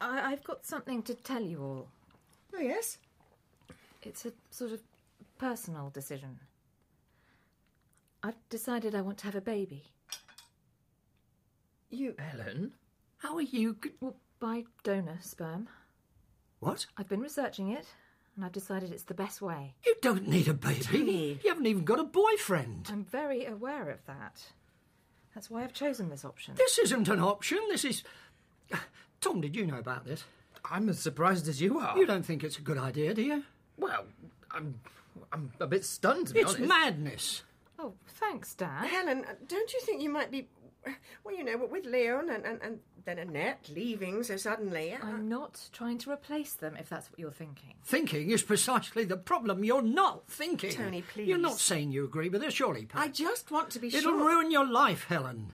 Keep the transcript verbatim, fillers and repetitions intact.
I, I've got something to tell you all. Oh, yes? It's a sort of personal decision. I've decided I want to have a baby. You... Helen, how are you... Well, by donor sperm. What? I've been researching it, and I've decided it's the best way. You don't need a baby. Tony. You haven't even got a boyfriend. I'm very aware of that. That's why I've chosen this option. This isn't an option. This is... Tom, did you know about this? I'm as surprised as you are. You don't think it's a good idea, do you? Well, I'm... I'm a bit stunned, to be It's honest. madness. Oh, thanks, Dad. Helen, don't you think you might be... Well, you know, with Leon and, and, and then Annette leaving so suddenly... Uh, I'm not trying to replace them, if that's what you're thinking. Thinking is precisely the problem. You're not thinking. Tony, please. You're not saying you agree with her, surely, Pat? I just want to be It'll sure... ruin your life, Helen.